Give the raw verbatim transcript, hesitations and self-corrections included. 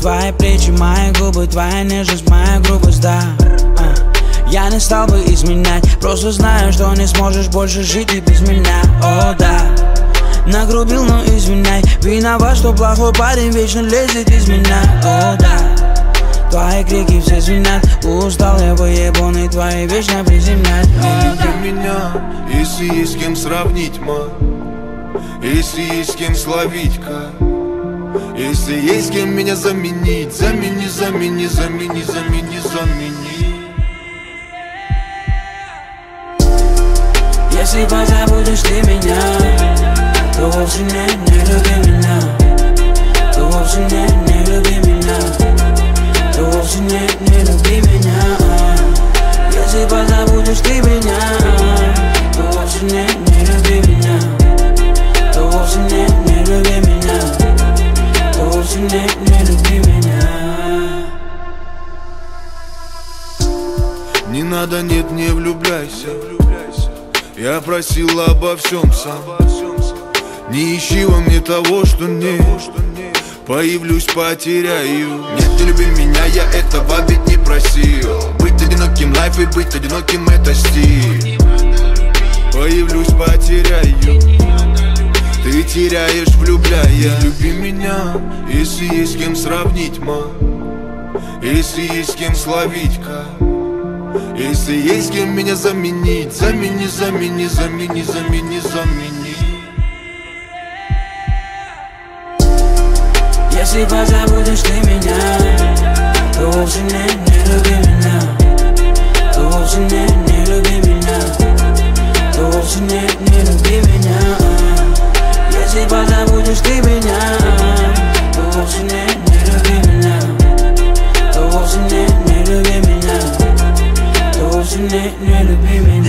твои плечи, мои губы, твоя нежность, моя грубость, да. Я не стал бы изменять, просто знаю, что не сможешь больше жить и без меня, о да. Нагрубил, но извиняй, виноват, что плохой парень вечно лезет из меня, о да. Твои крики все звенят, устал я выебанный, твои вечно приземлять. Не люби меня, если есть с кем сравнить, ма. Если есть с кем словить, ка. Если есть с кем меня заменить, замени, замени, замени, замени, замени. Если позабудешь ты меня, то вовсе не, не люби меня. То вовсе не, не люби меня. То вовсе не, не люби меня. Если позабудешь ты меня, то вовсе не, не люби меня. То вовсе не, не люби меня. То вовсе не, не люби меня. Не надо, нет, не влюбляйся. Я просил обо всем сам. Не ищи во мне того, что нет. Появлюсь, потеряю. Нет, не люби меня, я этого ведь не просил. Быть одиноким лайф и быть одиноким это стиль. Появлюсь, потеряю. Ты теряешь, влюбляя. Люби меня, если есть с кем сравнить, ма. Если есть с кем словить, ка. Если есть с кем меня заменить, замени, замени, замени, замени, замени. Если позабудешь ты меня, то вовсе не, не люби меня. То вовсе не, не люби меня. То вовсе не, не люби меня. Если позабудешь ты меня, то вовсе не, не люби меня. То вовсе не, не люби меня. То вовсе не, не люби меня.